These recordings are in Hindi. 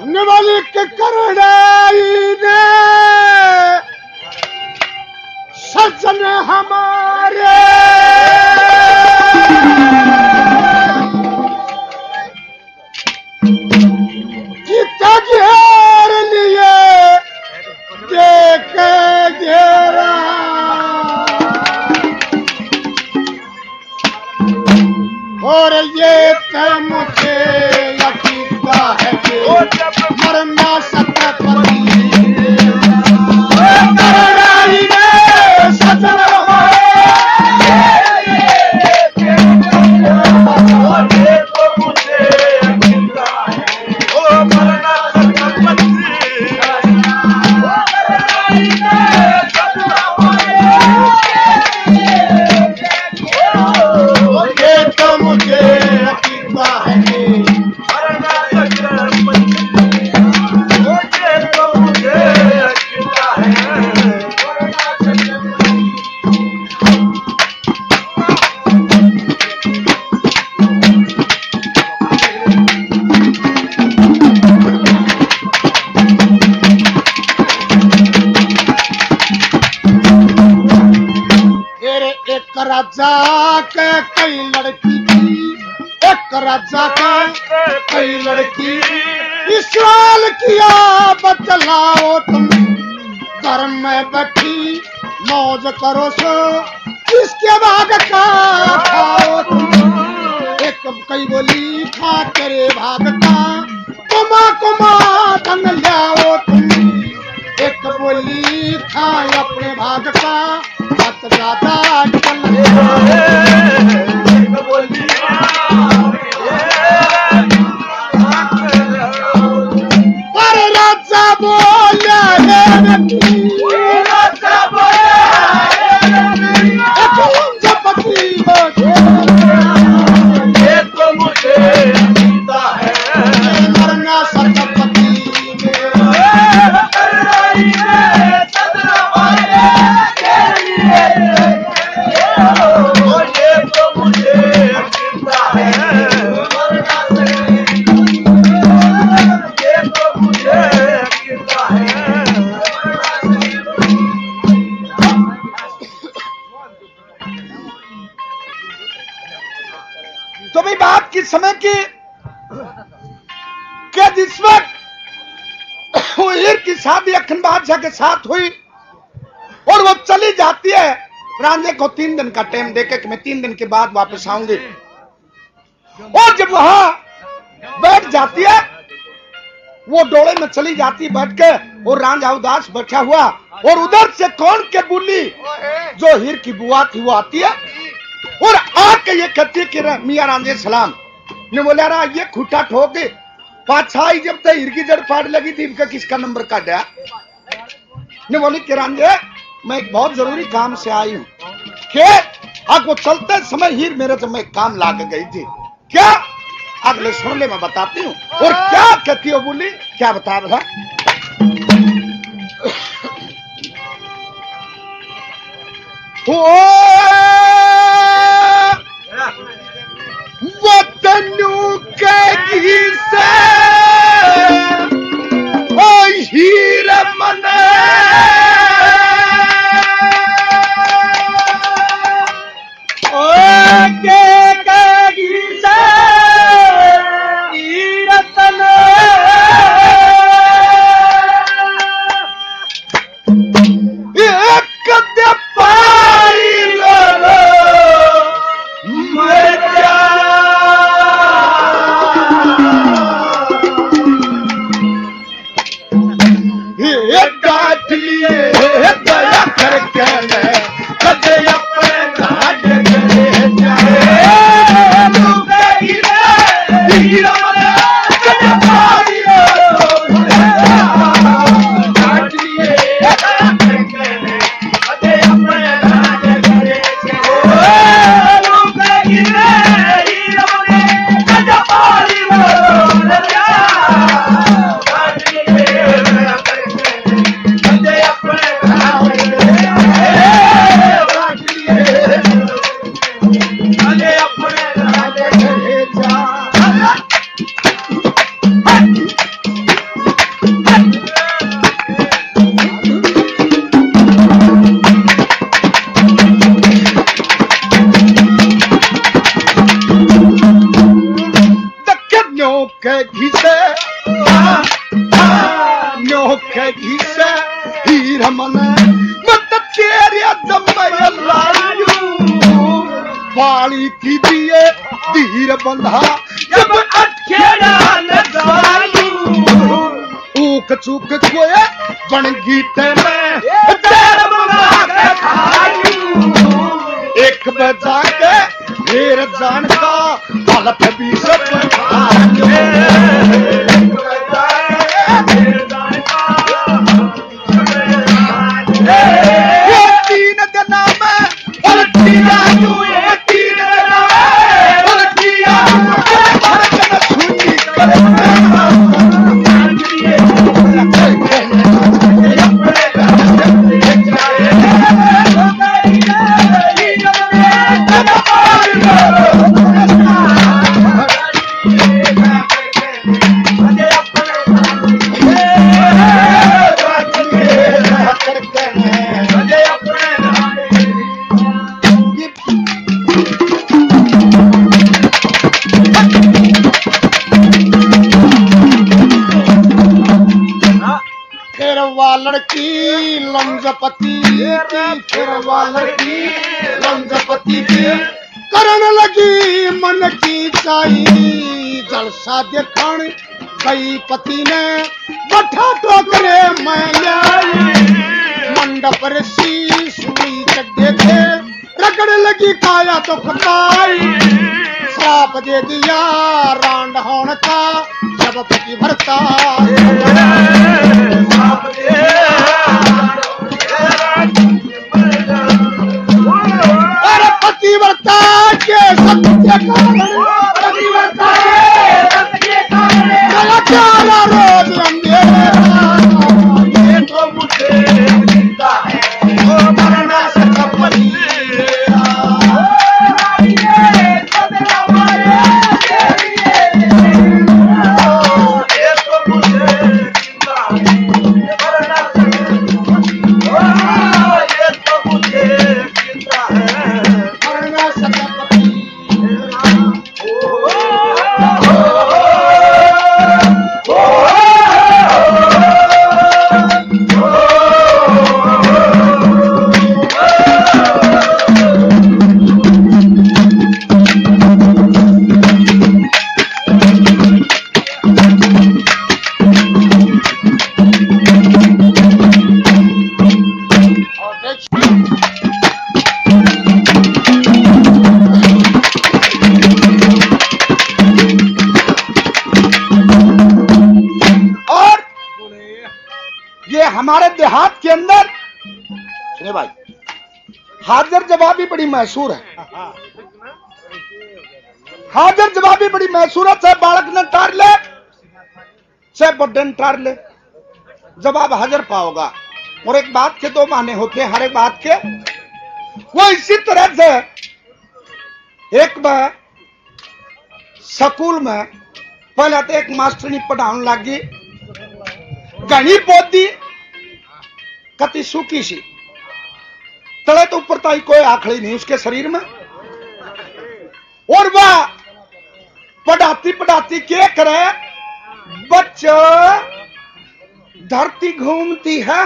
निवलिक करड़ाई ने सजन हमारे जीता घेर लिए देख घेरा और ये तय मुझे यकीन है कि मरना सतपति करड़ाई में सजन राजा के कई लड़की थी, एक राजा के कई लड़की, सवाल किया बतलाओ तुम घर में बैठी मौज करो सो किसके भाग का खाओ तुम। एक कई बोली खा तेरे भाग का कुमा कुमा धन लाओ तुम। एक बोली खा अपने भाग का मत ज्यादा पर राजा बोला तो मुझे मरना सरपति तो भी बात किस समय की कि जिस वक्त वो हीर की शादी अखन बादशाह के साथ हुई और वो चली जाती है, रांझे को 3 दिन का टाइम देके कि मैं 3 दिन के बाद वापस आऊंगी। और जब वहां बैठ जाती है, वो डोले में चली जाती है बैठ के, और रांझा उदास बैठा हुआ, और उधर से कौन के बुली जो हीर की बुआ थी वो आती है और आके ये कहती है कि मियां रांझे सलाम ने बोला रहा ये खूटा ठोक पाछाई जब तक हीर की जड़ फाड़ लगी थी इनका किसका नंबर काटा ने बोली कि रांझे मैं एक बहुत जरूरी काम से आई हूं कि आपको चलते समय हीर मेरे से मैं काम लाके गई थी क्या अगले सुन ले मैं बताती हूँ। और क्या कहती हो बोली क्या बता रहा वो तनु के घी से ओ हीर मने घिसे नोखे घिसे हीर मन मत तेरे दमयलायू बाली की दिए धीर बंधा जब अखेड़ा नजायू ऊक चूक कोए बन गीते में तेरे बंधा के खायू एक बजा के फिर जान का हालत भी सब तीन दिन में पलटिया तीन दिन पलटिया लड़की लंजपति लड़की लंजपति करण लगी मन की चाई जलसा देखण कई पति ने बठा टोकरे मैं मंडप सी सुई चड्डे थे रगड़ लगी काया तो कपाई श्राप दे दिया रांड होने का जब पति भरता अरे पतिव्रता के सत्य पतिव्रता रोज ये तो मुझे चिंता है मरना से हमारे देहात के अंदर सुने भाई हाजिर जवाबी बड़ी मैसूर है। हाजिर जवाबी बड़ी मैसूर है, चाहे बालक ने टार ले चाहे बड्डे ने टार ले, जवाब हाजिर पाओगा। और एक बात के दो माने होते हैं हर एक बात के। वो इसी तरह से एक बार स्कूल में पहले तो एक मास्टरनी पढ़ाने लगी, घनी पोती कति सूखी सी, तले तो ऊपर ताई कोई आखड़ी नहीं उसके शरीर में। और वह पढ़ाती पढ़ाती क्या करे, बच्चों धरती घूमती है,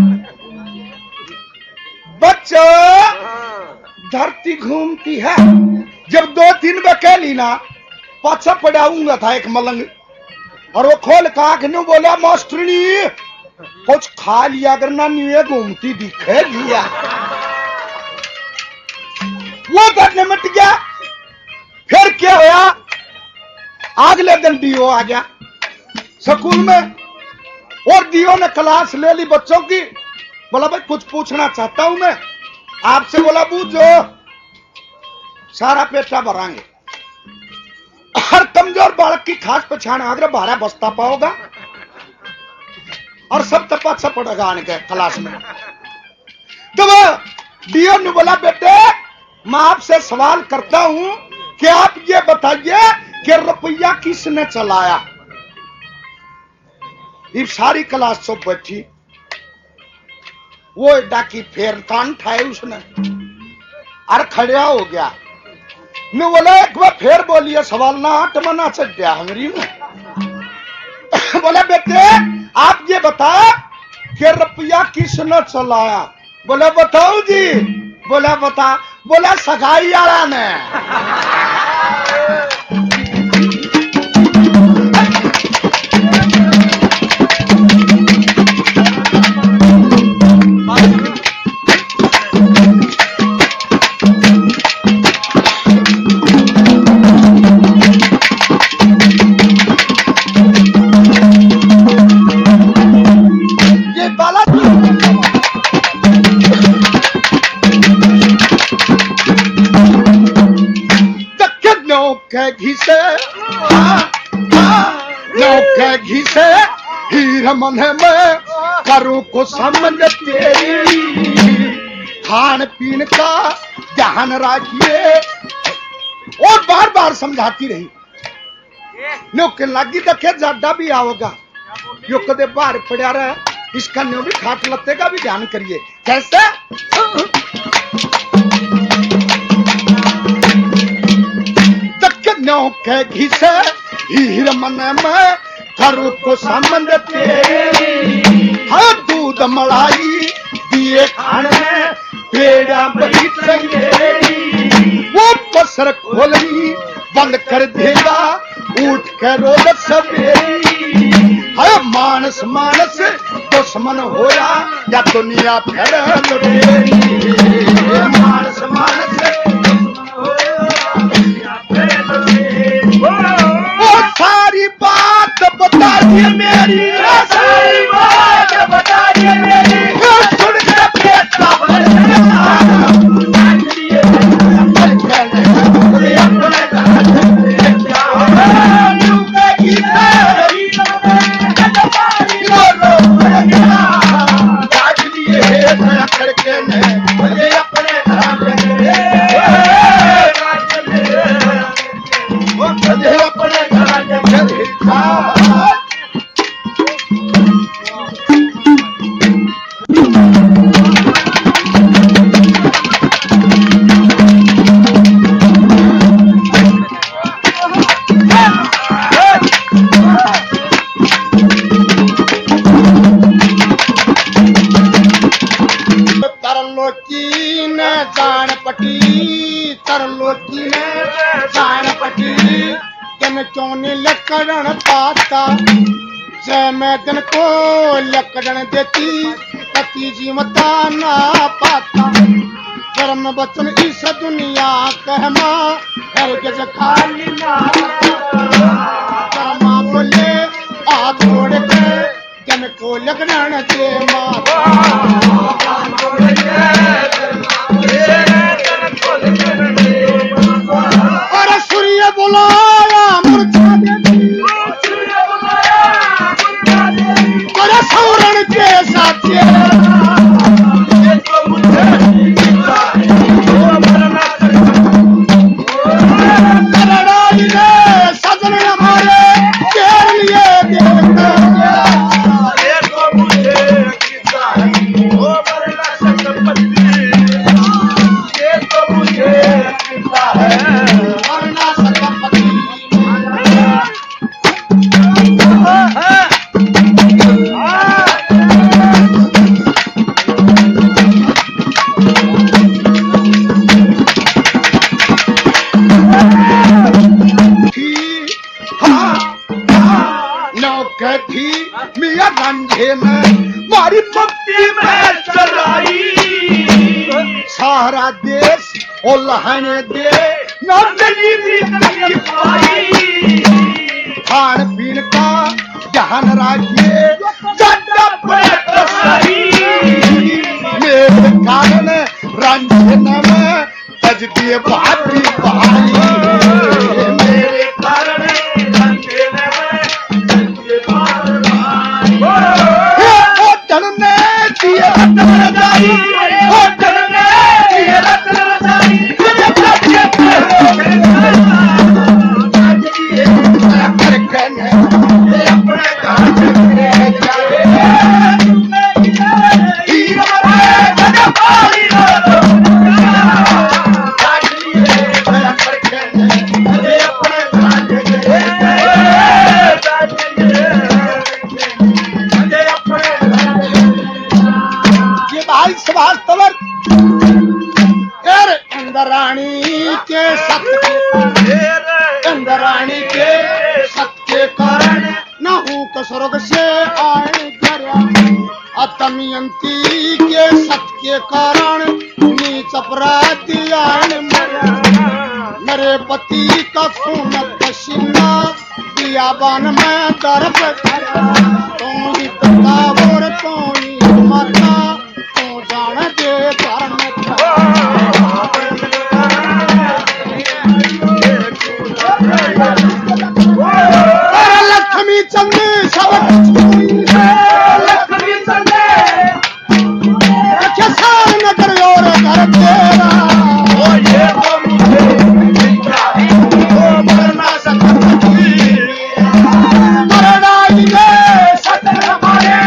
बच्चों धरती घूमती है। जब 2-3 बकेली ना पाछा पढ़ाऊंगा था एक मलंग, और वो खोल का आंख बोला मास्टरनी कुछ खा लिया अगर ना न्यू घूमती दिखे लिया। वो करने मिट गया। फिर क्या हुआ, अगले दिन डीओ आ गया स्कूल में, और डीओ ने क्लास ले ली बच्चों की। बोला भाई कुछ पूछना चाहता हूं मैं आपसे। बोला पूछो, सारा पेटा भरांगे। हर कमजोर बालक की खास पहचान अगर 12 बस्ता पाओगा, और सब तपा पड़ेगा आने के क्लास में। तो वो डीओ ने बोला बेटे मैं आपसे सवाल करता हूं कि आप ये बताइए कि रुपया किसने चलाया। ये सारी क्लास चुप बैठी। वो डाकी फेर कान ठाए उसने और खड़ा हो गया। मैं बोला एक बार फिर बोलिए सवाल ना हट मना चढ़ गया हमारी में। बोला बेटे आप ये बता कि रुपया किसने चलाया? बोला बताओ जी। बोला बता। बोला सगाई वाला ने। घिसे घिसे हीर मन में करूं को समझ तेरी। खान पीन का ध्यान रखिए। और बार बार समझाती रही। नो के लगी देखे ज्यादा भी आओगा यो कदे बाहर पड़ा रहा इसका न्यो भी खाट लत्ते का भी ध्यान करिए। कैसे? नो के घिसे हीर मन में करूं को संबंध तेरी। हाँ दूध मलाई दिए खाने पेड़ा बड़ी संगेरी। वो पसर खोलनी बंद कर देगा उठ कर रोज सवेरी। हाँ मानस मानस दुश्मन होया या दुनिया फिर लुटेरी। मानस मानस सारी बात बता दिए मेरी। सारी बात बता दिए मेरी। सुन के बेटा लकड़न पाता जय मैं दिन को लकड़न देती पति जीवता ना पाता। कर्म बचन इस दुनिया कहमा हरगिज खाली ना। कर्मा बोले आ छोड़ के जन को लकड़न दे माता। और सूर्य बुलाया मुरझा सौरण के साथ सजन हमारे के लिए मिया रंझे में मारी भक्ति में चलाई। सारा देश और लहने दे न गरीबी पाई। खान पीन का ध्यान रखिए मेरे कारण रंझे में तज दिए भाती भाई। मेरे कारण रंझे में वास्तवर इंद्राणी के इंद्राणी के सत्य कारण न हूं स्वर्ग से आए अतमयंती के सत्य कारण नीच अपराधी आए मेरे पति का खून पसीना बियाबान में दर्द तू ही पिता और तू ही माता तू जान दे धर्म लक्ष्मी चंदी सब लक्ष्मी चंदे नगर और घर तेरा ये मरना सकती मरना सतर हमारे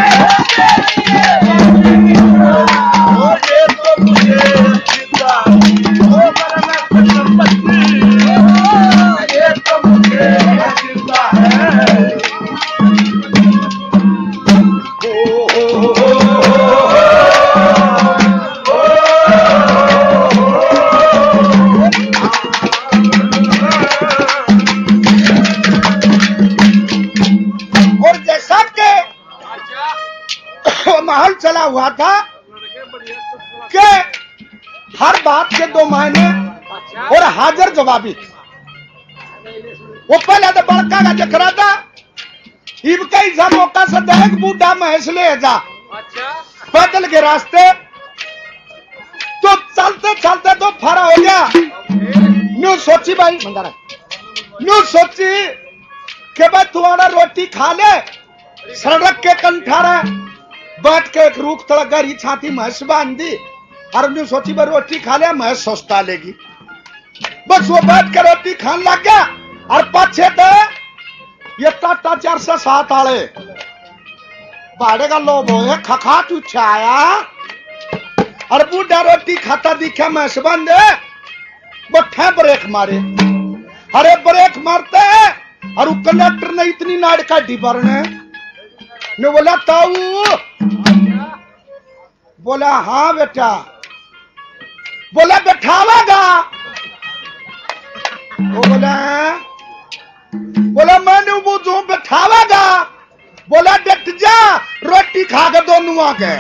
ये तो मुझे जिंदा मरना संपत्ति ये तो मुझे जिंदा है महल चला हुआ था कि हर बात के 2 महीने और हाजिर जवाबी। वो पहले तो बड़का का देख रहा था इब कई जा मौका से देख बूढ़ा महेश ले जा पैदल के रास्ते तो चलते चलते तो फरा हो गया। न्यू सोची भाई मंदारा न्यू सोची कि भाई तुम्हारा रोटी खा ले सड़क के कंठारा बैठ के एक रूख थोड़ा गरी छाती महस बांध दी और न्यू सोची भाई रोटी खा ले महस सोचता लेगी। बस वो बैठ के रोटी खाने लग गया और पीछे थे ये टाटा 407 आले भाड़े का लोग हो खखा तू छाया और बूढ़ा रोटी खाता दिखा महस बंद बट्ठे ब्रेक मारे। अरे ब्रेक मारते और वो कंडक्टर ने इतनी नाड़ काटी पर ने बोला ताऊ बोला हाँ बेटा बोला बैठावागा वो बोला मैंने बुझू बैठावागा बोला डट जा रोटी खा के दोनों आके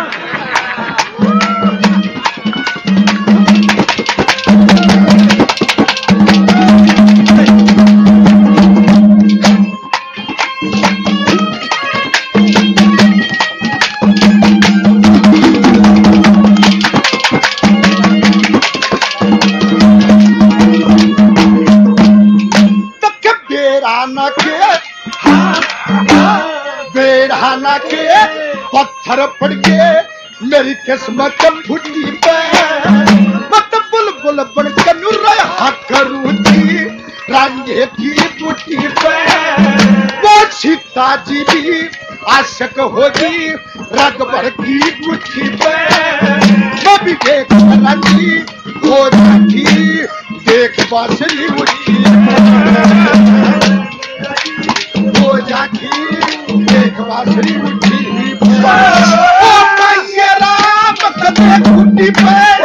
बेड़ाना के पत्थर पड़ के मेरी किस्मत फूटी पे मत बुलबुल बन के नुरा करूंगी रांझे की टूटी पे वो सीता जी भी आशिक होगी रगबर की मुट्ठी पे वो भी देख रांझी हो जाती देख बांसुरी उठी हो जाती देख बांसुरी उठी राम कदे कुटी पे